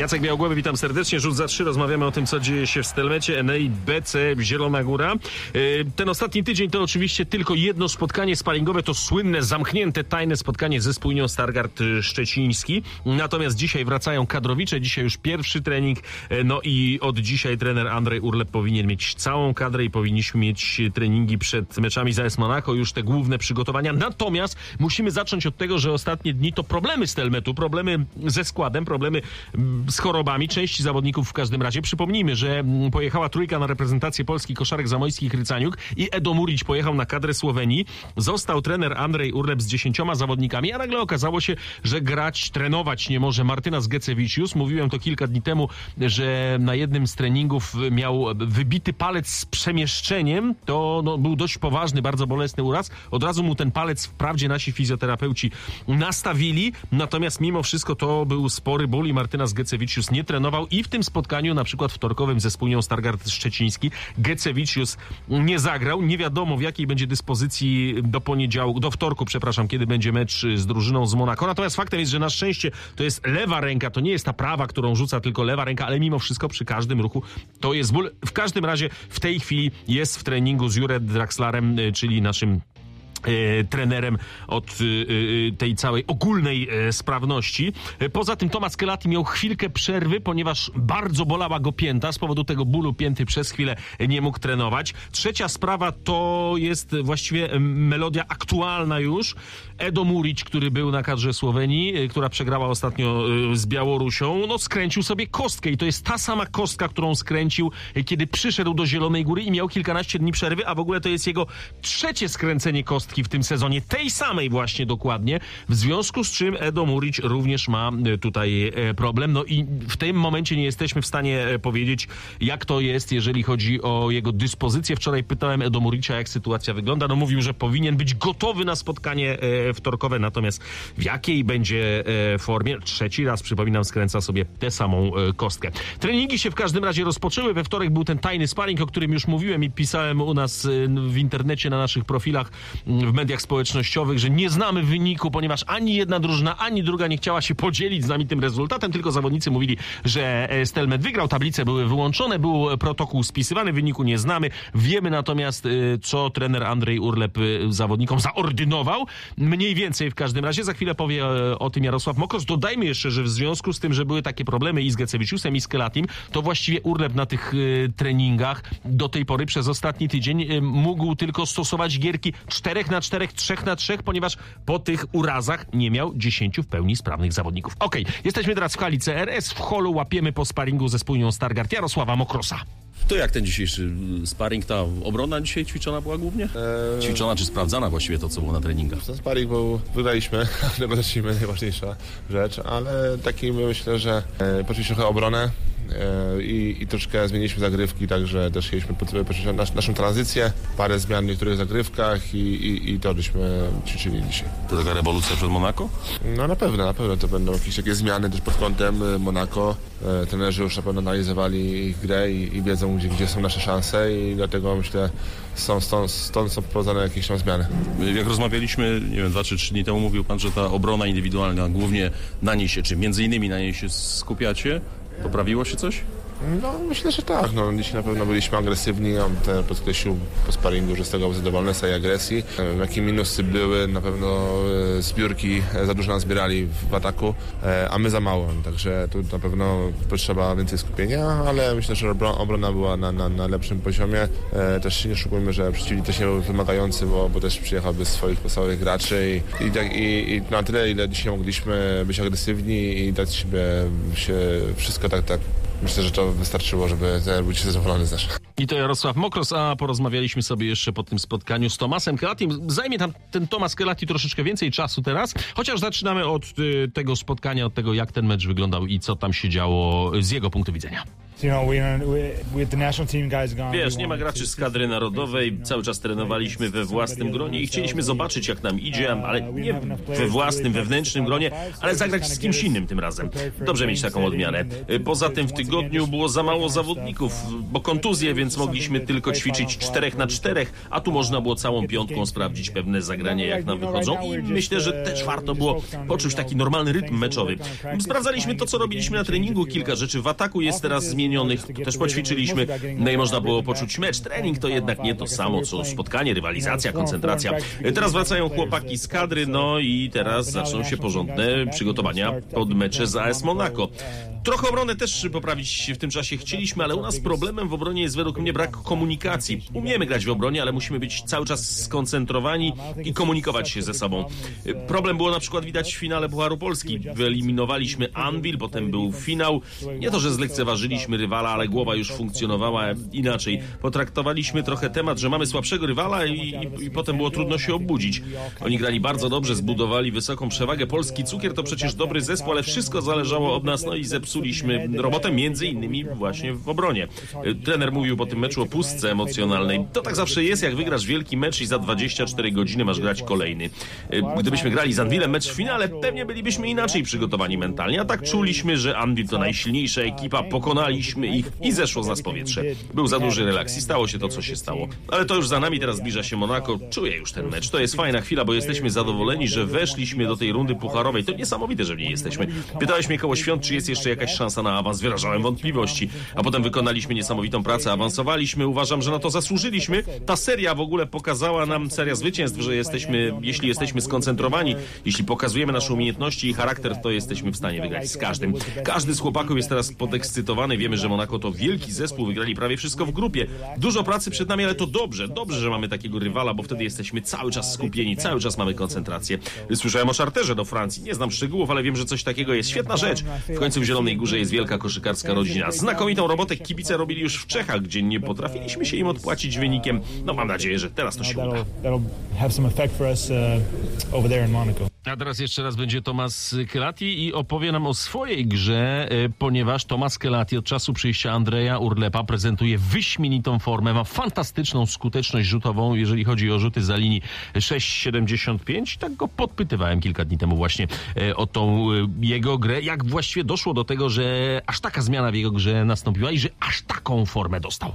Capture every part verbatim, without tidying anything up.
Jacek Białogłowy, witam serdecznie. Rzut za trzy. Rozmawiamy o tym, co dzieje się w Stelmecie. Enei B C Zielona Góra. Ten ostatni tydzień to oczywiście tylko jedno spotkanie sparingowe. To słynne, zamknięte, tajne spotkanie ze Spójnią Stargard Szczeciński. Natomiast dzisiaj wracają kadrowicze. Dzisiaj już pierwszy trening. No i od dzisiaj trener Andrzej Urlep powinien mieć całą kadrę i powinniśmy mieć treningi przed meczami z A S Monaco. Już te główne przygotowania. Natomiast musimy zacząć od tego, że ostatnie dni to problemy Stelmetu. Problemy ze składem, problemy z chorobami części zawodników w każdym razie. Przypomnijmy, że pojechała trójka na reprezentację Polski Koszarek Zamojski i Hrycaniuk i Edo Murić pojechał na kadrę Słowenii. Został trener Andrzej Urlep z dziesięcioma zawodnikami, a nagle okazało się, że grać, trenować nie może Martynas Gecewicius. Mówiłem to kilka dni temu, że na jednym z treningów miał wybity palec z przemieszczeniem. To no, był dość poważny, bardzo bolesny uraz. Od razu mu ten palec wprawdzie nasi fizjoterapeuci nastawili, natomiast mimo wszystko to był spory ból i Martynas Gecewicius nie trenował i w tym spotkaniu, na przykład wtorkowym ze Spójnią Stargard Szczeciński, Gecewicius nie zagrał. Nie wiadomo, w jakiej będzie dyspozycji do poniedziałku, do wtorku, przepraszam, kiedy będzie mecz z drużyną z Monako. Natomiast faktem jest, że na szczęście to jest lewa ręka, to nie jest ta prawa, którą rzuca tylko lewa ręka, ale mimo wszystko przy każdym ruchu to jest ból. W każdym razie w tej chwili jest w treningu z Jurem Draxlarem, czyli naszym E, trenerem od e, tej całej ogólnej e, sprawności. E, poza tym Tomasz Kelati miał chwilkę przerwy, ponieważ bardzo bolała go pięta. Z powodu tego bólu pięty przez chwilę nie mógł trenować. Trzecia sprawa to jest właściwie melodia aktualna już. Edo Murić, który był na kadrze Słowenii, e, która przegrała ostatnio e, z Białorusią, no skręcił sobie kostkę i to jest ta sama kostka, którą skręcił, e, kiedy przyszedł do Zielonej Góry i miał kilkanaście dni przerwy, a w ogóle to jest jego trzecie skręcenie kostki w tym sezonie, tej samej właśnie dokładnie, w związku z czym Edo Murić również ma tutaj problem. No i w tym momencie nie jesteśmy w stanie powiedzieć, jak to jest, jeżeli chodzi o jego dyspozycję. Wczoraj pytałem Edo Muricia, jak sytuacja wygląda. No mówił, że powinien być gotowy na spotkanie wtorkowe, natomiast w jakiej będzie formie, trzeci raz, przypominam, skręca sobie tę samą kostkę. Treningi się w każdym razie rozpoczęły. We wtorek był ten tajny sparring, o którym już mówiłem i pisałem u nas w internecie, na naszych profilach, w mediach społecznościowych, że nie znamy wyniku, ponieważ ani jedna drużyna, ani druga nie chciała się podzielić z nami tym rezultatem, tylko zawodnicy mówili, że Stelmet wygrał, tablice były wyłączone, był protokół spisywany, wyniku nie znamy. Wiemy natomiast, co trener Andrzej Urlep zawodnikom zaordynował. Mniej więcej w każdym razie. Za chwilę powie o tym Jarosław Mokros. Dodajmy jeszcze, że w związku z tym, że były takie problemy i z Gecewiciusem, i z Kelatim, to właściwie Urlep na tych treningach do tej pory przez ostatni tydzień mógł tylko stosować gierki czterech na czterech, trzech na trzech, ponieważ po tych urazach nie miał dziesięciu w pełni sprawnych zawodników. Okej, okay, jesteśmy teraz w hali C R S, w holu łapiemy po sparingu ze Spójnią Stargard Jarosława Mokrosa. To jak ten dzisiejszy sparring, ta obrona dzisiaj ćwiczona była głównie? Eee... Ćwiczona czy sprawdzana właściwie to, co było na treningach? Ten sparring był, wygraliśmy, ale zacznijmy, najważniejsza rzecz, ale taki myślę, że e, poczuliśmy trochę obronę e, i, i troszkę zmieniliśmy zagrywki, także też chcieliśmy poczuć nas, naszą tranzycję, parę zmian w niektórych zagrywkach i, i, i to żeśmy ćwiczyli dzisiaj. To taka rewolucja przed Monako? No na pewno, na pewno to będą jakieś takie zmiany też pod kątem Monako. E, trenerzy już na pewno analizowali ich grę i, i wiedzą, Gdzie, gdzie są nasze szanse i dlatego myślę, są, stąd, stąd są wprowadzane jakieś tam zmiany. Jak rozmawialiśmy, nie wiem, dwa czy trzy dni temu, mówił pan, że ta obrona indywidualna, głównie na niej się, czy między innymi na niej się skupiacie. Poprawiło się coś? No myślę, że tak. No, dzisiaj na pewno byliśmy agresywni. On ten podkreślił po sparingu, że z tego był zadowolony, z tej agresji. Jakie minusy były, na pewno zbiórki za dużo nas zbierali w ataku, a my za mało. Także tu na pewno potrzeba więcej skupienia, ale myślę, że obrona była na, na, na lepszym poziomie. Też nie oszukujmy, że przeciwnik też nie był wymagający, bo, bo też przyjechał bez swoich podstawowych graczy i, i, i, i na tyle, ile dzisiaj mogliśmy być agresywni i dać siebie się wszystko tak, tak. Myślę, że to wystarczyło, żeby być zadowolony z nas. I to Jarosław Mokros, a porozmawialiśmy sobie jeszcze po tym spotkaniu z Tomasem Kelatim. Zajmie tam ten Tomasz Kelati troszeczkę więcej czasu teraz, chociaż zaczynamy od y, tego spotkania, od tego, jak ten mecz wyglądał i co tam się działo z jego punktu widzenia. Wiesz, nie ma graczy z kadry narodowej, cały czas trenowaliśmy we własnym gronie i chcieliśmy zobaczyć, jak nam idzie, ale nie we własnym, wewnętrznym gronie, ale zagrać z kimś innym tym razem. Dobrze mieć taką odmianę. Poza tym w tygodniu było za mało zawodników, bo kontuzje, więc mogliśmy tylko ćwiczyć czterech na czterech, a tu można było całą piątką sprawdzić pewne zagrania, jak nam wychodzą i myślę, że też warto było poczuć taki normalny rytm meczowy. Sprawdzaliśmy to, co robiliśmy na treningu, kilka rzeczy w ataku jest teraz zmienionych, też poćwiczyliśmy, no i można było poczuć mecz. Trening to jednak nie to samo, co spotkanie, rywalizacja, koncentracja. Teraz wracają chłopaki z kadry, no i teraz zaczną się porządne przygotowania pod mecze z A S Monaco. Trochę obronę też poprawić w tym czasie chcieliśmy, ale u nas problemem w obronie jest według mnie brak komunikacji. Umiemy grać w obronie, ale musimy być cały czas skoncentrowani i komunikować się ze sobą. Problem było na przykład widać w finale Pucharu Polski. Wyeliminowaliśmy Anwil, potem był finał. Nie to, że zlekceważyliśmy rywala, ale głowa już funkcjonowała inaczej. Potraktowaliśmy trochę temat, że mamy słabszego rywala i, i, i potem było trudno się obudzić. Oni grali bardzo dobrze, zbudowali wysoką przewagę. Polski Cukier to przecież dobry zespół, ale wszystko zależało od nas, no i zepsuliśmy robotę między innymi właśnie w obronie. Trener mówił po tym meczu o pustce emocjonalnej. To tak zawsze jest, jak wygrasz wielki mecz i za dwadzieścia cztery godziny masz grać kolejny. Gdybyśmy grali z Anwilem mecz w finale, pewnie bylibyśmy inaczej przygotowani mentalnie, a tak czuliśmy, że Anwil to najsilniejsza ekipa, pokonaliśmy ich i zeszło z nas powietrze. Był za duży relaks i stało się to, co się stało. Ale to już za nami, teraz zbliża się Monaco. Czuję już ten mecz. To jest fajna chwila, bo jesteśmy zadowoleni, że weszliśmy do tej rundy pucharowej. To niesamowite, że w niej jesteśmy. Pytałeś mnie koło świąt, czy jest jeszcze jakaś szansa na awans. Wyrażałem wątpliwości, a potem wykonaliśmy niesamowitą pracę, awansowaliśmy. Uważam, że na to zasłużyliśmy. Ta seria w ogóle pokazała nam, seria zwycięstw, że jesteśmy, jeśli jesteśmy skoncentrowani, jeśli pokazujemy nasze umiejętności i charakter, to jesteśmy w stanie wygrać z każdym. Każdy z chłopaków jest teraz podekscytowany. Wiemy, że Monaco to wielki zespół, wygrali prawie wszystko w grupie. Dużo pracy przed nami, ale to dobrze, dobrze, że mamy takiego rywala, bo wtedy jesteśmy cały czas skupieni, cały czas mamy koncentrację. Słyszałem o Charterze do Francji, nie znam szczegółów, ale wiem, że coś takiego jest. Świetna rzecz. W końcu w Zielonej Górze jest wielka koszykarska rodzina. Znakomitą robotę kibice robili już w Czechach, gdzie nie potrafiliśmy się im odpłacić wynikiem. No mam nadzieję, że teraz to się uda. A teraz jeszcze raz będzie Tomasz Kelati i opowie nam o swojej grze, ponieważ Tomasz Kelati od czasu przyjścia Andrzeja Urlepa prezentuje wyśmienitą formę, ma fantastyczną skuteczność rzutową, jeżeli chodzi o rzuty za linii sześć siedemdziesiąt pięć. Tak go podpytywałem kilka dni temu właśnie o tą jego grę. Jak właściwie doszło do tego, że aż taka zmiana w jego grze nastąpiła i że aż taką formę dostał?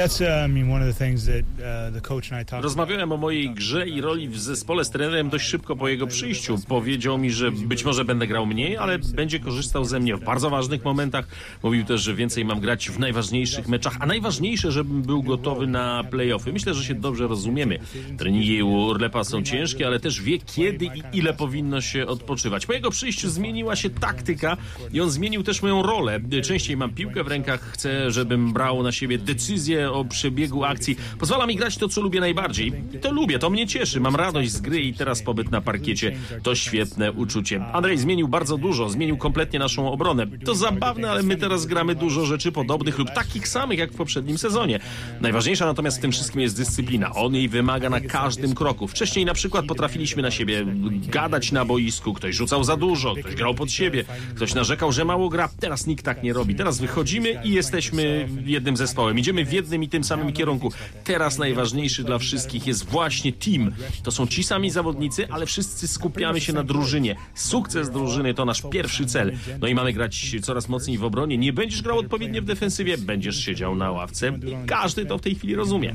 Rozmawiałem o mojej grze i roli w zespole z trenerem dość szybko po jego przyjściu. Powiedział mi, że być może będę grał mniej, ale będzie korzystał ze mnie w bardzo ważnych momentach. Mówił też, że więcej mam grać w najważniejszych meczach, a najważniejsze, żebym był gotowy na play-offy. Myślę, że się dobrze rozumiemy. Treningi u Urlepa są ciężkie, ale też wie, kiedy i ile powinno się odpoczywać. Po jego przyjściu zmieniła się taktyka i on zmienił też moją rolę. Częściej mam piłkę w rękach, chcę, żebym brał na siebie decyzje o przebiegu akcji. Pozwala mi grać to, co lubię najbardziej. I to lubię, to mnie cieszy. Mam radość z gry i teraz pobyt na parkiecie to świetne uczucie. Andrzej zmienił bardzo dużo, zmienił kompletnie naszą obronę. To zabawne, ale my teraz gramy dużo rzeczy podobnych lub takich samych jak w poprzednim sezonie. Najważniejsza natomiast w tym wszystkim jest dyscyplina. On jej wymaga na każdym kroku. Wcześniej na przykład potrafiliśmy na siebie gadać na boisku. Ktoś rzucał za dużo, ktoś grał pod siebie, ktoś narzekał, że mało gra. Teraz nikt tak nie robi. Teraz wychodzimy i jesteśmy jednym zespołem. Idziemy w jednym i tym samym kierunku. Teraz najważniejszy dla wszystkich jest właśnie team. To są ci sami zawodnicy, ale wszyscy skupiamy się na drużynie. Sukces drużyny to nasz pierwszy cel. No i mamy grać coraz mocniej w obronie. Nie będziesz grał odpowiednio w defensywie, będziesz siedział na ławce i każdy to w tej chwili rozumie.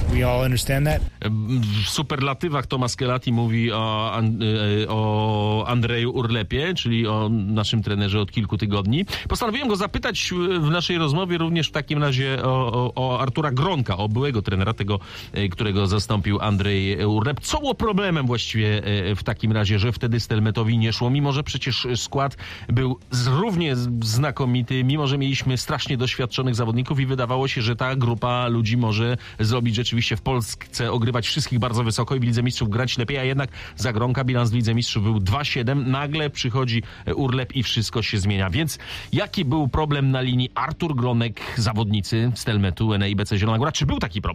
W superlatywach Tomasz Kelati mówi o, o Andrzeju Urlepie, czyli o naszym trenerze od kilku tygodni. Postanowiłem go zapytać w naszej rozmowie również w takim razie o, o, o Artura Gronka, o byłego trenera, tego, którego zastąpił Andrzej Urlep. Co było problemem właściwie w takim razie, że wtedy Stelmetowi nie szło, mimo że przecież skład był równie znakomity, mimo że mieliśmy strasznie doświadczonych zawodników i wydawało się, że ta grupa ludzi może zrobić rzeczywiście w Polsce, ogrywać wszystkich bardzo wysoko i w Lidze Mistrzów grać lepiej, a jednak za Gronka bilans w Lidze Mistrzów był dwa siedem. Nagle przychodzi Urlep i wszystko się zmienia. Więc jaki był problem na linii Artur Gronek, zawodnicy Stelmetu, N E I B C Zielona Góra? Czy był taki problem?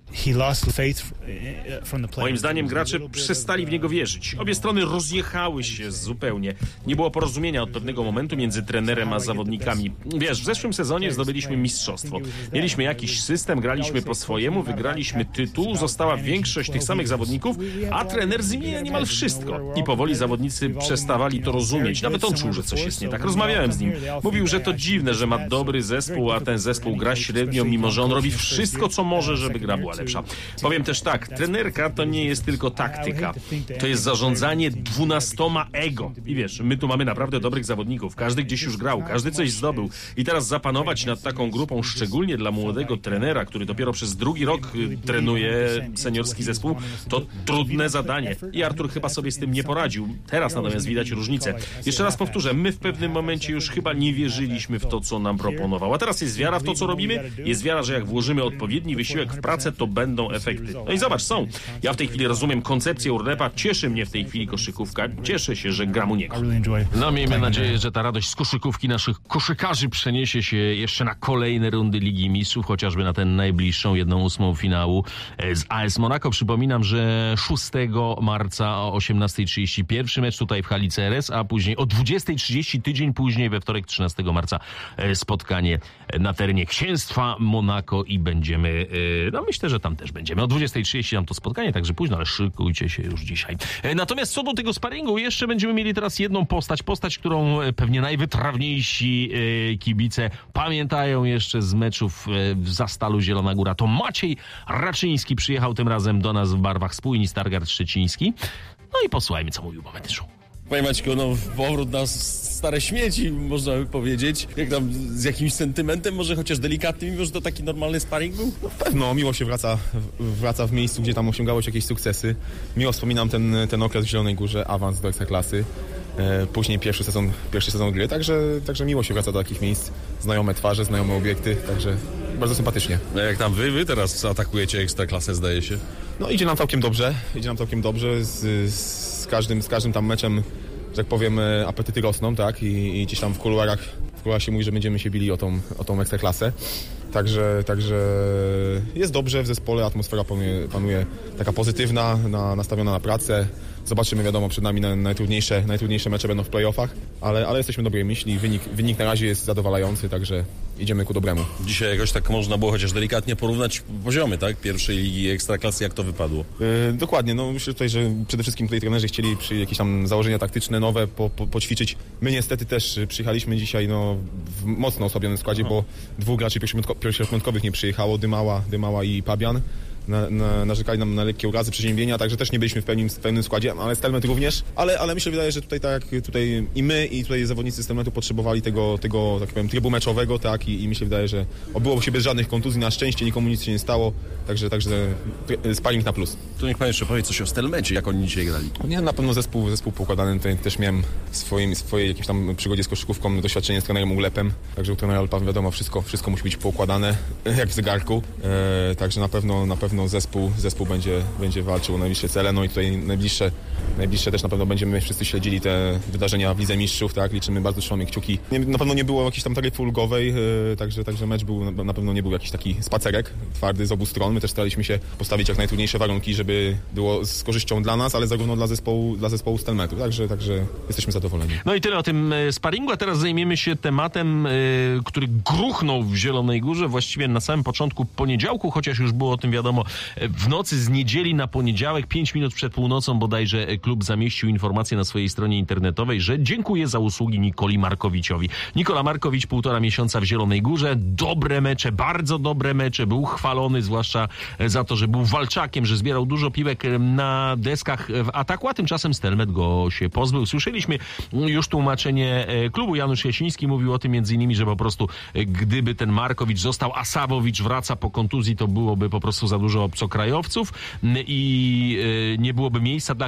Moim zdaniem gracze przestali w niego wierzyć. Obie strony rozjechały się zupełnie. Nie było porozumienia od pewnego momentu między trenerem a zawodnikami. Wiesz, w zeszłym sezonie zdobyliśmy mistrzostwo. Mieliśmy jakiś system, graliśmy po swojemu, wygraliśmy tytuł, została większość tych samych zawodników, a trener zmienia niemal wszystko. I powoli zawodnicy przestawali to rozumieć. Nawet on czuł, że coś jest nie tak. Rozmawiałem z nim. Mówił, że to dziwne, że ma dobry zespół, a ten zespół gra średnio, mimo że on robi wszystko, co może, żeby gra była lepsza. Powiem też tak, trenerka to nie jest tylko taktyka. To jest zarządzanie dwunastoma ego. I wiesz, my tu mamy naprawdę dobrych zawodników. Każdy gdzieś już grał, każdy coś zdobył. I teraz zapanować nad taką grupą, szczególnie dla młodego trenera, który dopiero przez drugi rok trenuje seniorski zespół, to trudne zadanie. I Artur chyba sobie z tym nie poradził. Teraz natomiast widać różnicę. Jeszcze raz powtórzę, my w pewnym momencie już chyba nie wierzyliśmy w to, co nam proponował. A teraz jest wiara w to, co robimy. Jest wiara, że jak włożymy odpowiedni wysiłek w pracę, to będą efekty. No i zobacz, są. Ja w tej chwili rozumiem koncepcję Urlepa. Cieszy mnie w tej chwili koszykówka. Cieszę się, że gram u niego. No miejmy nadzieję, że ta radość z koszykówki naszych koszykarzy przeniesie się jeszcze na kolejne rundy Ligi Mistrzów, chociażby na tę najbliższą, jedną ósmą finału z A S Monaco. Przypominam, że szóstego marca o osiemnastej trzydzieści pierwszy mecz tutaj w hali C R S, a później o dwudziestej trzydzieści tydzień później, we wtorek trzynastego marca spotkanie na terenie Księstwa Monaco i będziemy, no myślę, że tam też będziemy. O dwudziestej trzydzieści tam to spotkanie, także późno, ale szykujcie się już dzisiaj. Natomiast co do tego sparingu, jeszcze będziemy mieli teraz jedną postać, postać, którą pewnie najwytrawniejsi kibice pamiętają jeszcze z meczów w Zastalu Zielona Góra. To Maciej Raczyński przyjechał tym razem do nas w barwach spójni Stargard Szczeciński. No i posłuchajmy, co mówił Matyszą. Panie Maćku, no powrót na stare śmieci, można by powiedzieć. Jak tam z jakimś sentymentem, może chociaż delikatnym, mimo że to taki normalny sparring był? No, miło się wraca, wraca w miejscu, gdzie tam osiągało się jakieś sukcesy. Miło wspominam ten, ten okres w Zielonej Górze, awans do Ekstraklasy. E, później pierwszy sezon, pierwszy sezon gry, także, także miło się wraca do takich miejsc. Znajome twarze, znajome obiekty, także bardzo sympatycznie. No jak tam wy, wy teraz atakujecie Ekstraklasę, zdaje się? No idzie nam całkiem dobrze, idzie nam całkiem dobrze. Z, z, każdym, z każdym tam meczem, że tak powiem, apetyty rosną, tak? I, i gdzieś tam w kuluarach, w kuluarach się mówi, że będziemy się bili o tą, o tą Ekstraklasę. Także, także jest dobrze w zespole, atmosfera panuje, panuje taka pozytywna, na, nastawiona na pracę. Zobaczymy, wiadomo, przed nami na, najtrudniejsze, najtrudniejsze mecze będą w playoffach, ale, ale jesteśmy dobrej myśli, wynik, wynik na razie jest zadowalający, także idziemy ku dobremu. Dzisiaj jakoś tak można było chociaż delikatnie porównać poziomy, tak? Pierwszej ligi Ekstraklasy, jak to wypadło? Yy, dokładnie, no myślę tutaj, że przede wszystkim tutaj trenerzy chcieli przy jakieś tam założenia taktyczne nowe po, po, poćwiczyć. My niestety też przyjechaliśmy dzisiaj no, w mocno osłabionym składzie, Aha. bo dwóch graczy pierwszopiątkowych nie przyjechało, Dymała, Dymała i Pabian. Na, na, narzekali nam na lekkie urazy, przeziębienia, także też nie byliśmy w pełnym, w pełnym składzie, ale Stelmet również, ale, ale mi się wydaje, że tutaj tak tutaj i my, i tutaj zawodnicy Stelmetu potrzebowali tego, tego tak powiem, trybu meczowego, tak, i, i mi się wydaje, że obyło się bez żadnych kontuzji, na szczęście nikomu nic się nie stało, także, także sparring na plus. To niech pan jeszcze powie coś o Stelmecie, jak oni dzisiaj grali. Nie, na pewno zespół, zespół poukładany, tutaj też miałem w swoim, swojej jakiejś tam przygodzie z koszykówką doświadczenie z trenerem Ulepem, także u trenera Alpa wiadomo, wszystko, wszystko musi być poukładane, jak w zegarku, e, także na pewno, na pewno No, zespół, zespół będzie, będzie walczył o najbliższe cele, no i tutaj najbliższe, najbliższe też na pewno będziemy wszyscy śledzili te wydarzenia w Lidze Mistrzów, tak, liczymy, bardzo trzymamy kciuki. Nie, na pewno nie było jakiejś tam taryfy ulgowej, yy, także, także mecz był, na pewno nie był jakiś taki spacerek twardy z obu stron, my też staraliśmy się postawić jak najtrudniejsze warunki, żeby było z korzyścią dla nas, ale zarówno dla zespołu, dla zespołu Stelmetu, także, także jesteśmy zadowoleni. No i tyle o tym sparingu, a teraz zajmiemy się tematem, yy, który gruchnął w Zielonej Górze właściwie na samym początku poniedziałku, chociaż już było o tym wiadomo w nocy z niedzieli na poniedziałek, pięć minut przed północą bodajże klub zamieścił informację na swojej stronie internetowej, że dziękuję za usługi Nikoli Markowiciowi. Nikola Markowicz półtora miesiąca w Zielonej Górze, dobre mecze, bardzo dobre mecze, był chwalony zwłaszcza za to, że był walczakiem, że zbierał dużo piłek na deskach w ataku, a tymczasem Stelmet go się pozbył. Słyszeliśmy już tłumaczenie klubu, Janusz Jasiński mówił o tym między innymi, że po prostu gdyby ten Markowicz został, a Sawowicz wraca po kontuzji, to byłoby po prostu za dużo obcokrajowców i nie byłoby miejsca dla któregoś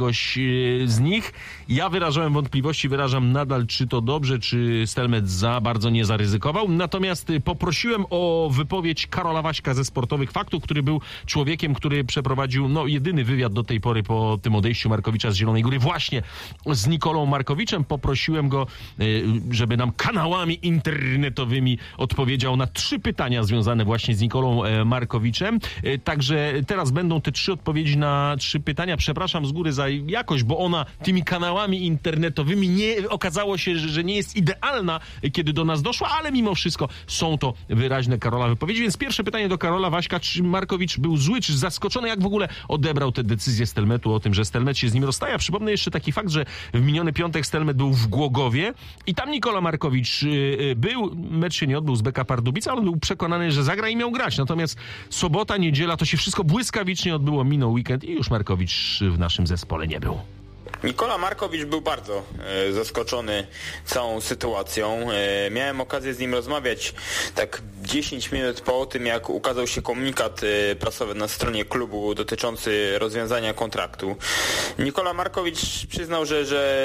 któregoś z nich. Ja wyrażałem wątpliwości, wyrażam nadal, czy to dobrze, czy Stelmet za bardzo nie zaryzykował. Natomiast poprosiłem o wypowiedź Karola Waśka ze Sportowych Faktów, który był człowiekiem, który przeprowadził no, jedyny wywiad do tej pory po tym odejściu Markowicza z Zielonej Góry właśnie z Nikolą Markowiczem. Poprosiłem go, żeby nam kanałami internetowymi odpowiedział na trzy pytania związane właśnie z Nikolą Markowiczem. Także teraz będą te trzy odpowiedzi na trzy pytania. Przepraszam z góry za jakość, bo ona tymi kanałami internetowymi nie okazało się, że nie jest idealna, kiedy do nas doszła, ale mimo wszystko są to wyraźne Karola wypowiedzi. Więc pierwsze pytanie do Karola Waśka. Czy Markowicz był zły, czy zaskoczony? Jak w ogóle odebrał tę decyzję Stelmetu o tym, że Stelmet się z nim rozstaje? Przypomnę jeszcze taki fakt, że w miniony piątek Stelmet był w Głogowie i tam Nikola Markowicz był. Mecz się nie odbył z B K Pardubice, ale on był przekonany, że zagra i miał grać. Natomiast sobota, niedziela, to się wszystko błyskawicznie odbyło. Minął weekend i już Markowicz w naszym zespole nie był. Nikola Markowicz był bardzo e, zaskoczony całą sytuacją. E, miałem okazję z nim rozmawiać tak dziesięć minut po tym, jak ukazał się komunikat e, prasowy na stronie klubu dotyczący rozwiązania kontraktu. Nikola Markowicz przyznał, że, że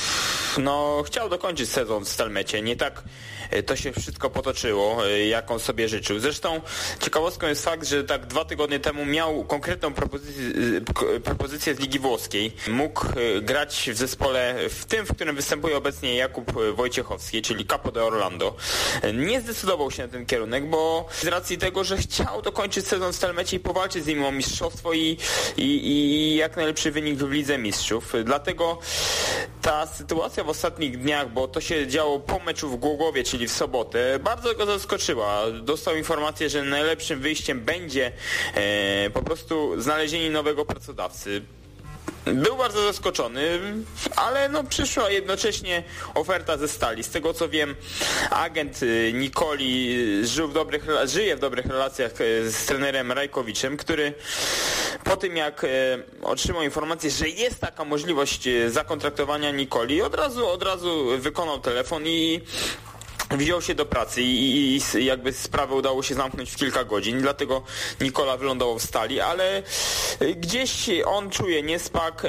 no, chciał dokończyć sezon w Stelmecie. Nie tak to się wszystko potoczyło, jak on sobie życzył. Zresztą ciekawostką jest fakt, że tak dwa tygodnie temu miał konkretną propozycję, propozycję z Ligi Włoskiej. Mógł grać w zespole, w tym, w którym występuje obecnie Jakub Wojciechowski, czyli Capo de Orlando. Nie zdecydował się na ten kierunek, bo z racji tego, że chciał dokończyć sezon w Stelmecie i powalczyć z nim o mistrzostwo i, i, i jak najlepszy wynik w Lidze Mistrzów. Dlatego ta sytuacja w ostatnich dniach, bo to się działo po meczu w Głogowie, czyli w sobotę, bardzo go zaskoczyła. Dostał informację, że najlepszym wyjściem będzie e, po prostu znalezienie nowego pracodawcy. Był bardzo zaskoczony, ale no przyszła jednocześnie oferta ze Stali. Z tego co wiem, agent Nikoli żył w dobrych, żyje w dobrych relacjach z trenerem Rajkowiczem, który po tym jak otrzymał informację, że jest taka możliwość zakontraktowania Nikoli, od razu, od razu wykonał telefon i wziął się do pracy i, i jakby sprawę udało się zamknąć w kilka godzin, dlatego Nikola wylądował w Stali, ale gdzieś on czuje niespak,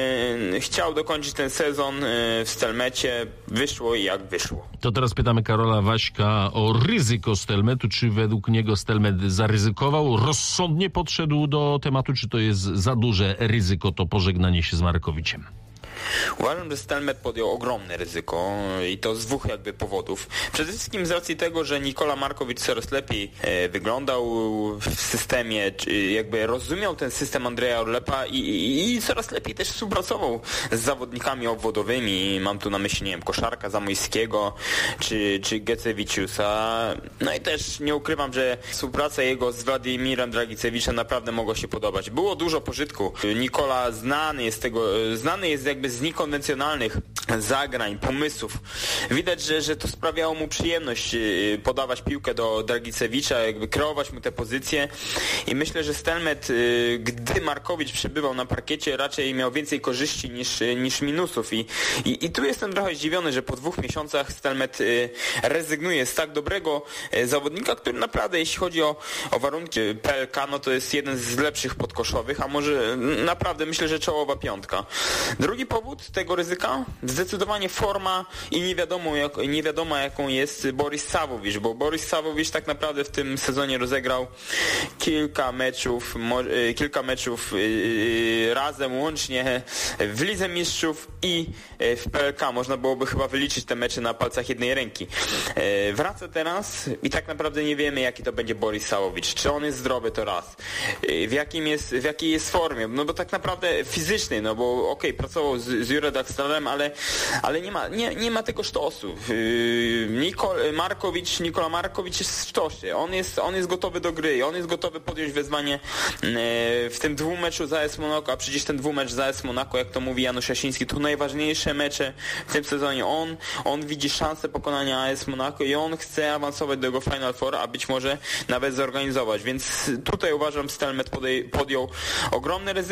e, chciał dokończyć ten sezon e, w Stelmecie, wyszło i jak wyszło. To teraz pytamy Karola Waśka o ryzyko Stelmetu, czy według niego Stelmet zaryzykował, rozsądnie podszedł do tematu, czy to jest za duże ryzyko, to pożegnanie się z Markowiciem? Uważam, że Stelmet podjął ogromne ryzyko i to z dwóch jakby powodów. Przede wszystkim z racji tego, że Nikola Markowicz coraz lepiej e, wyglądał w systemie, jakby rozumiał ten system Andrzeja Orlepa i, i, i coraz lepiej też współpracował z zawodnikami obwodowymi. Mam tu na myśli, nie wiem, Koszarka, Zamojskiego czy, czy Gecewiciusa. No i też nie ukrywam, że współpraca jego z Władimirem Dragicewiczem naprawdę mogła się podobać. Było dużo pożytku. Nikola znany jest tego, znany jest jakby z niekonwencjonalnych zagrań, pomysłów. Widać, że, że to sprawiało mu przyjemność podawać piłkę do Dragicewicza, jakby kreować mu te pozycje i myślę, że Stelmet, gdy Markowicz przybywał na parkiecie, raczej miał więcej korzyści niż, niż minusów i, i, i tu jestem trochę zdziwiony, że po dwóch miesiącach Stelmet rezygnuje z tak dobrego zawodnika, który naprawdę, jeśli chodzi o, o warunki P L K, no to jest jeden z lepszych podkoszowych, a może naprawdę myślę, że czołowa piątka. Drugi powód tego ryzyka? Zdecydowanie forma i nie wiadomo, jak, nie wiadomo jaką jest Boris Sawowicz, bo Boris Sawowicz tak naprawdę w tym sezonie rozegrał kilka meczów, mo, kilka meczów yy, razem łącznie w Lidze Mistrzów i w P L K. Można byłoby chyba wyliczyć te mecze na palcach jednej ręki. Yy, wraca teraz i tak naprawdę nie wiemy, jaki to będzie Boris Sawowicz. Czy on jest zdrowy, to raz. Yy, w, jakim jest, w jakiej jest formie? No bo tak naprawdę fizycznej, no bo okej, okay, pracował z, z Jurem Daxlerem, ale, ale nie ma, nie, nie ma tego sztosu. Yy, Nikol, Markowicz, Nikola Markowicz jest w sztosie. On jest, on jest gotowy do gry. On jest gotowy podjąć wyzwanie yy, w tym dwumeczu za A S Monaco, a przecież ten dwumecz za A S Monaco, jak to mówi Janusz Jasiński, to najważniejsze mecze w tym sezonie. On, on widzi szansę pokonania A S Monaco i on chce awansować do jego Final Four, a być może nawet zorganizować. Więc tutaj uważam, Stelmet podjął ogromne ryzyko,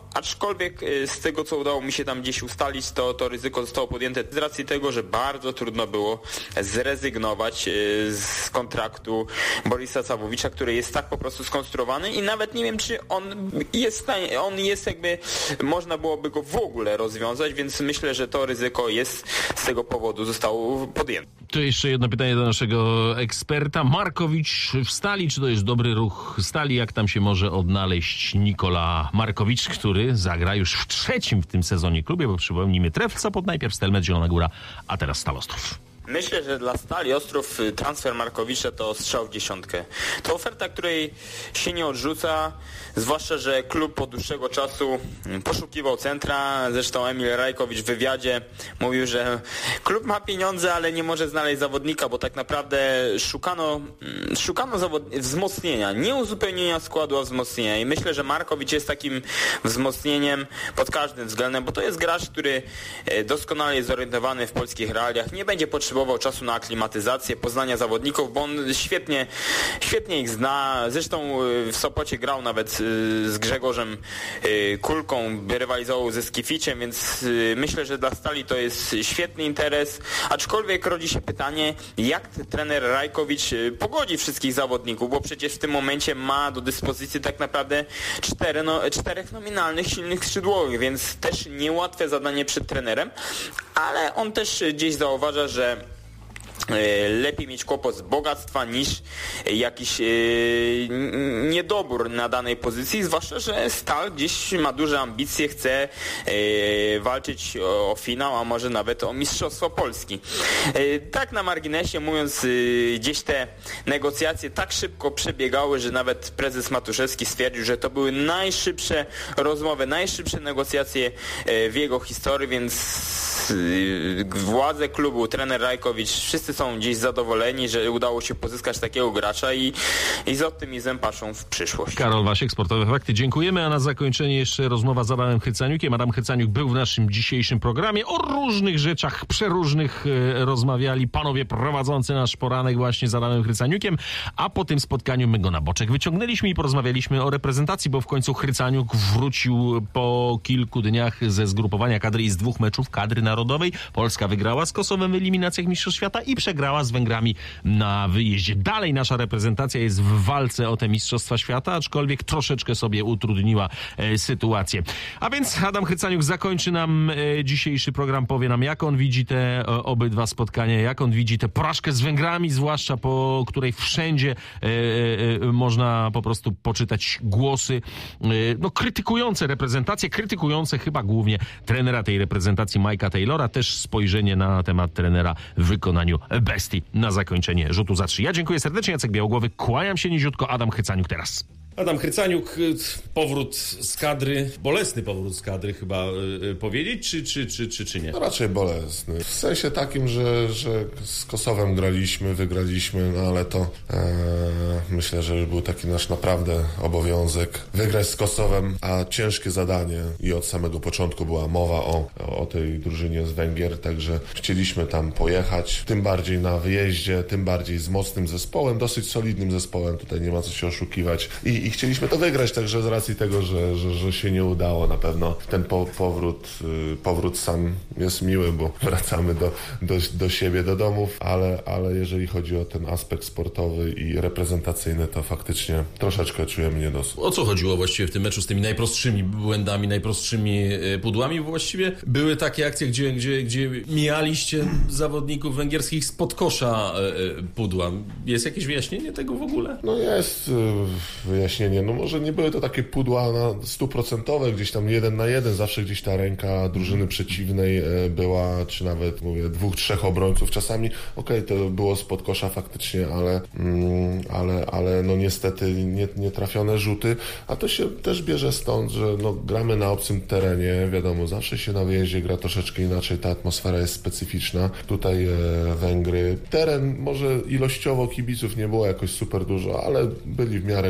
aczkolwiek z tego, co udało mi się tam gdzieś ustalić, to, to ryzyko zostało podjęte z racji tego, że bardzo trudno było zrezygnować z kontraktu Borisa Sawowicza, który jest tak po prostu skonstruowany i nawet nie wiem, czy on jest w stanie, on jest jakby, można byłoby go w ogóle rozwiązać, więc myślę, że to ryzyko jest z tego powodu zostało podjęte. To jeszcze jedno pytanie do naszego eksperta. Markowicz w Stali, czy to jest dobry ruch Stali? Jak tam się może odnaleźć Nikola Markowicz, który zagra już w trzecim w tym sezonie klubie, bo przypomnijmy, Trefl Sopot, najpierw Stelmet, Zielona Góra, a teraz Stal Ostrów. Myślę, że dla Stali Ostrów transfer Markowicza to strzał w dziesiątkę. To oferta, której się nie odrzuca, zwłaszcza, że klub od dłuższego czasu poszukiwał centra. Zresztą Emil Rajkowicz w wywiadzie mówił, że klub ma pieniądze, ale nie może znaleźć zawodnika, bo tak naprawdę szukano, szukano zawod- wzmocnienia, nie uzupełnienia składu, a wzmocnienia. I myślę, że Markowicz jest takim wzmocnieniem pod każdym względem, bo to jest gracz, który doskonale jest zorientowany w polskich realiach, nie będzie potrzebował czasu na aklimatyzację, poznania zawodników, bo on świetnie, świetnie ich zna. Zresztą w Sopocie grał nawet z Grzegorzem Kulką, rywalizował ze Skificiem, więc myślę, że dla Stali to jest świetny interes. Aczkolwiek rodzi się pytanie, jak trener Rajkowicz pogodzi wszystkich zawodników, bo przecież w tym momencie ma do dyspozycji tak naprawdę cztery, no, czterech nominalnych, silnych skrzydłowych, więc też niełatwe zadanie przed trenerem, ale on też gdzieś zauważa, że lepiej mieć kłopot z bogactwa niż jakiś niedobór na danej pozycji, zwłaszcza, że Stal gdzieś ma duże ambicje, chce walczyć o finał, a może nawet o Mistrzostwo Polski. Tak na marginesie mówiąc, gdzieś te negocjacje tak szybko przebiegały, że nawet prezes Matuszewski stwierdził, że to były najszybsze rozmowy, najszybsze negocjacje w jego historii, więc władze klubu, trener Rajkowicz, wszyscy są gdzieś zadowoleni, że udało się pozyskać takiego gracza i, i z optymizmem patrzą w przyszłość. Karol Wasiek, Sportowe Fakty. Dziękujemy, a na zakończenie jeszcze rozmowa z Adamem Chrycaniukiem. Adam Chrycaniuk był w naszym dzisiejszym programie. O różnych rzeczach, przeróżnych e, rozmawiali panowie prowadzący nasz poranek właśnie z Adamem Chrycaniukiem, a po tym spotkaniu my go na boczek wyciągnęliśmy i porozmawialiśmy o reprezentacji, bo w końcu Chrycaniuk wrócił po kilku dniach ze zgrupowania kadry i z dwóch meczów kadry narodowej. Polska wygrała z Kosowem w eliminacjach Mistrzostw Świata i przegrała z Węgrami na wyjeździe. Dalej nasza reprezentacja jest w walce o te Mistrzostwa Świata, aczkolwiek troszeczkę sobie utrudniła e, sytuację. A więc Adam Chrycaniuk zakończy nam e, dzisiejszy program, powie nam, jak on widzi te o, obydwa spotkania, jak on widzi tę porażkę z Węgrami, zwłaszcza po której wszędzie e, e, można po prostu poczytać głosy e, no, krytykujące reprezentację, krytykujące chyba głównie trenera tej reprezentacji Mike'a Taylora, też spojrzenie na temat trenera w wykonaniu bestii na zakończenie rzutu za trzy. Ja dziękuję serdecznie, Jacek Białogłowy, kłaniam się niziutko, Adam Chrycaniuk teraz. Adam Chrycaniuk, powrót z kadry, bolesny powrót z kadry chyba y, powiedzieć, czy, czy, czy, czy, czy nie? No raczej bolesny. W sensie takim, że, że z Kosowem graliśmy, wygraliśmy, no ale to e, myślę, że już był taki nasz naprawdę obowiązek wygrać z Kosowem, a ciężkie zadanie i od samego początku była mowa o, o tej drużynie z Węgier, także chcieliśmy tam pojechać, tym bardziej na wyjeździe, tym bardziej z mocnym zespołem, dosyć solidnym zespołem, tutaj nie ma co się oszukiwać i I chcieliśmy to wygrać, także z racji tego, że, że, że się nie udało, na pewno ten po, powrót, powrót sam jest miły, bo wracamy do, do, do siebie, do domów, ale, ale jeżeli chodzi o ten aspekt sportowy i reprezentacyjny, to faktycznie troszeczkę czujemy niedosyt. O co chodziło właściwie w tym meczu z tymi najprostszymi błędami, najprostszymi pudłami? Właściwie były takie akcje, gdzie, gdzie, gdzie mijaliście zawodników węgierskich spod kosza pudła. Jest jakieś wyjaśnienie tego w ogóle? No jest wyjaśnienie. No może nie były to takie pudła na stuprocentowe, gdzieś tam jeden na jeden, zawsze gdzieś ta ręka drużyny przeciwnej była, czy nawet mówię, dwóch, trzech obrońców. Czasami, okej, okay, to było spod kosza faktycznie, ale, mm, ale, ale no niestety nie, nietrafione rzuty, a to się też bierze stąd, że no gramy na obcym terenie, wiadomo, zawsze się na wyjeździe gra troszeczkę inaczej, ta atmosfera jest specyficzna. Tutaj e, Węgry, teren może ilościowo kibiców nie było jakoś super dużo, ale byli w miarę głośni.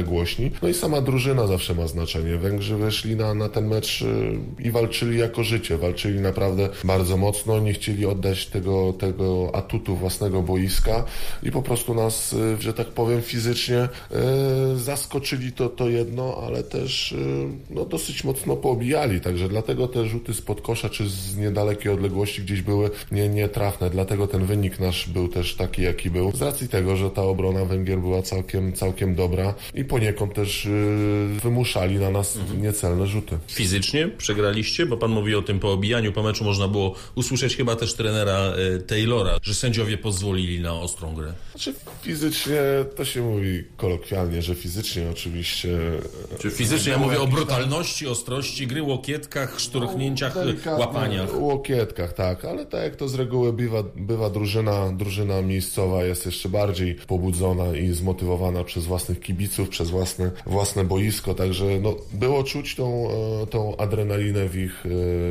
Węgrami. No i sama drużyna zawsze ma znaczenie. Węgrzy weszli na, na ten mecz i walczyli jako życie. Walczyli naprawdę bardzo mocno, nie chcieli oddać tego, tego atutu własnego boiska i po prostu nas, że tak powiem, fizycznie e, zaskoczyli to, to jedno, ale też e, no, dosyć mocno poobijali. Także dlatego te rzuty spod kosza czy z niedalekiej odległości gdzieś były nie, nietrafne. Dlatego ten wynik nasz był też taki, jaki był. Z racji tego, że ta obrona Węgier była całkiem, całkiem dobra i poniekąd też e, wymuszali na nas mhm. niecelne rzuty. Fizycznie przegraliście, bo pan mówi o tym poobijaniu. Po meczu można było usłyszeć chyba też trenera Taylora, że sędziowie pozwolili na ostrą grę. Znaczy fizycznie to się mówi kolokwialnie, że fizycznie oczywiście... Czy fizycznie, ja mówię o brutalności, ostrości gry, łokietkach, szturchnięciach, no, łapaniach. Łokietkach, tak, ale tak jak to z reguły bywa, bywa drużyna, drużyna miejscowa jest jeszcze bardziej pobudzona i zmotywowana przez własnych kibiców, przez własne, własne boisko, także no, było czuć tą, tą adrenalinę w ich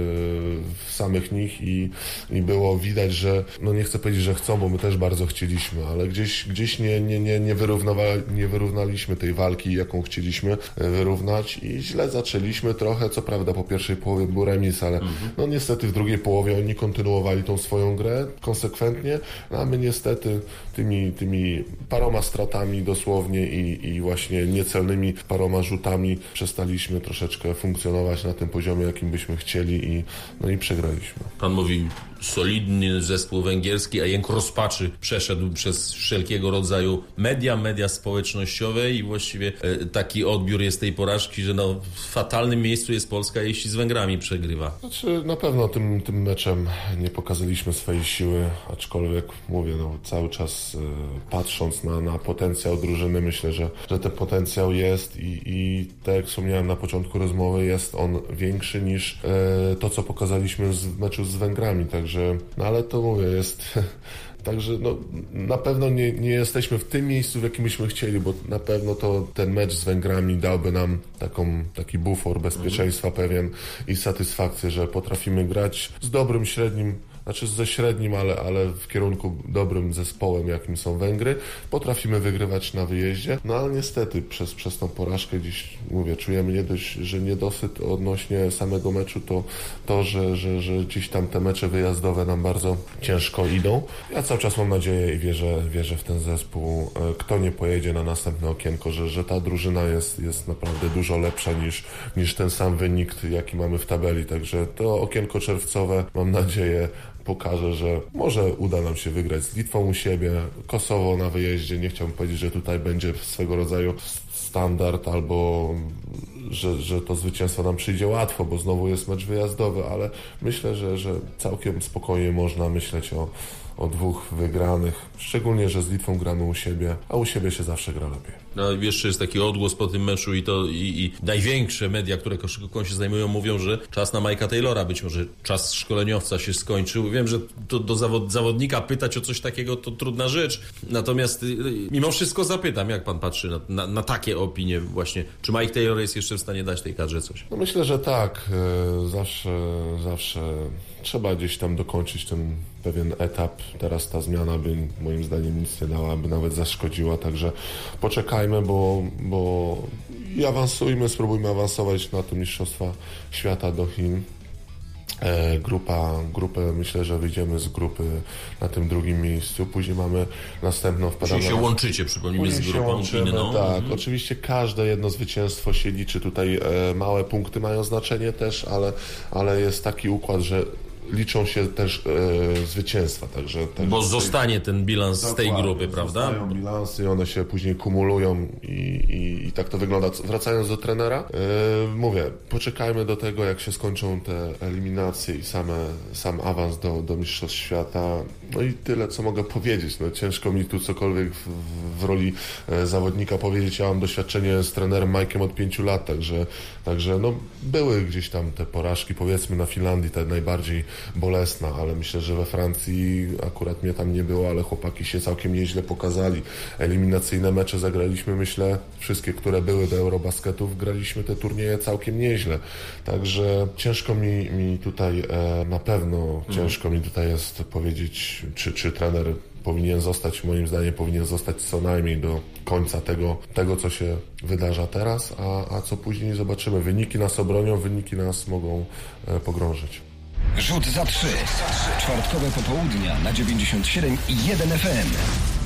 w samych nich i, i było widać, że no nie chcę powiedzieć, że chcą, bo my też bardzo chcieliśmy, ale gdzieś, gdzieś nie, nie, nie, nie, wyrównowali, nie wyrównaliśmy tej walki, jaką chcieliśmy wyrównać i źle zaczęliśmy trochę, co prawda po pierwszej połowie był remis, ale mhm. no niestety w drugiej połowie oni kontynuowali tą swoją grę konsekwentnie, a my niestety tymi, tymi paroma stratami dosłownie i, i właśnie niecelnymi paroma rzutami przestaliśmy troszeczkę funkcjonować na tym poziomie, jakim byśmy chcieli i, no i przegraliśmy. Pan mówi solidny zespół węgierski, a jęk rozpaczy przeszedł przez wszelkiego rodzaju media, media społecznościowe i właściwie taki odbiór jest tej porażki, że no, w fatalnym miejscu jest Polska, jeśli z Węgrami przegrywa. Znaczy, na pewno tym, tym meczem nie pokazaliśmy swojej siły, aczkolwiek mówię, no, cały czas y, patrząc na, na potencjał drużyny, myślę, że, że ten potencjał jest i, i tak jak wspomniałem na początku rozmowy, jest on większy niż y, to, co pokazaliśmy w meczu z Węgrami, także, no ale to mówię, jest... Także no, na pewno nie, nie jesteśmy w tym miejscu, w jakim byśmy chcieli, bo na pewno to ten mecz z Węgrami dałby nam taką, taki bufor bezpieczeństwa pewien i satysfakcję, że potrafimy grać z dobrym, średnim, znaczy ze średnim, ale, ale w kierunku dobrym zespołem, jakim są Węgry. Potrafimy wygrywać na wyjeździe, no ale niestety przez, przez tą porażkę dziś, mówię, czujemy nie dość, że niedosyt odnośnie samego meczu, to to, że, że, że gdzieś tam te mecze wyjazdowe nam bardzo ciężko idą. Ja cały czas mam nadzieję i wierzę, wierzę w ten zespół. Kto nie pojedzie na następne okienko, że, że ta drużyna jest, jest naprawdę dużo lepsza niż, niż ten sam wynik, jaki mamy w tabeli. Także to okienko czerwcowe, mam nadzieję, pokaże, że może uda nam się wygrać z Litwą u siebie, Kosowo na wyjeździe. Nie chciałbym powiedzieć, że tutaj będzie swego rodzaju standard albo że, że to zwycięstwo nam przyjdzie łatwo, bo znowu jest mecz wyjazdowy, ale myślę, że, że całkiem spokojnie można myśleć o, o dwóch wygranych, szczególnie, że z Litwą gramy u siebie, a u siebie się zawsze gra lepiej. No, jeszcze jest taki odgłos po tym meczu i to i, i największe media, które koszykówką się zajmują, mówią, że czas na Mike'a Taylora, być może czas szkoleniowca się skończył. Wiem, że to do zawod, zawodnika pytać o coś takiego to trudna rzecz, natomiast y, mimo wszystko zapytam, jak pan patrzy na, na, na takie opinie właśnie, czy Mike Taylor jest jeszcze w stanie dać tej kadrze coś? No myślę, że tak. Zawsze, zawsze trzeba gdzieś tam dokończyć ten pewien etap. Teraz ta zmiana by moim zdaniem nic nie dała, by nawet zaszkodziła, także poczekajmy, bo, bo i awansujmy, spróbujmy awansować na te Mistrzostwa Świata do Chin. E, grupa, grupę, myślę, że wyjdziemy z grupy na tym drugim miejscu. Później mamy następną wpadamy. Czyli się łączycie, przypomnijmy, z grupą łączymy, inną. Tak, mhm. Oczywiście każde jedno zwycięstwo się liczy. Tutaj e, małe punkty mają znaczenie też, ale, ale jest taki układ, że liczą się też e, zwycięstwa. Także, także Bo zostanie ten bilans z tej grupy, prawda? Zostają bilansy i one się później kumulują i, i, i tak to wygląda. Wracając do trenera, e, mówię, poczekajmy do tego, jak się skończą te eliminacje i same, sam awans do, do Mistrzostw Świata. No i tyle, co mogę powiedzieć. No, ciężko mi tu cokolwiek w, w roli e, zawodnika powiedzieć. Ja mam doświadczenie z trenerem Mike'em od pięciu lat, także, także no, były gdzieś tam te porażki, powiedzmy na Finlandii te najbardziej bolesna, ale myślę, że we Francji akurat mnie tam nie było, ale chłopaki się całkiem nieźle pokazali. Eliminacyjne mecze zagraliśmy, myślę, wszystkie, które były do Eurobasketów, graliśmy te turnieje całkiem nieźle. Także ciężko mi, mi tutaj, e, na pewno ciężko mi tutaj jest powiedzieć być, czy, czy trener powinien zostać, moim zdaniem powinien zostać co najmniej do końca tego, tego co się wydarza teraz, a, a co później zobaczymy. Wyniki nas obronią, wyniki nas mogą e, pogrążyć. Rzut za trzy. Czwartkowe popołudnia na dziewięćdziesiąt siedem i jeden F M.